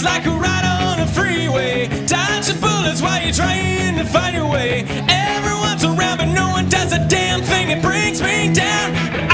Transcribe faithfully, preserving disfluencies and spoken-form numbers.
is like a ride on a freeway. Dodging bullets while you're trying to find your way. Everyone's around, but no one does a damn thing. It brings me down. But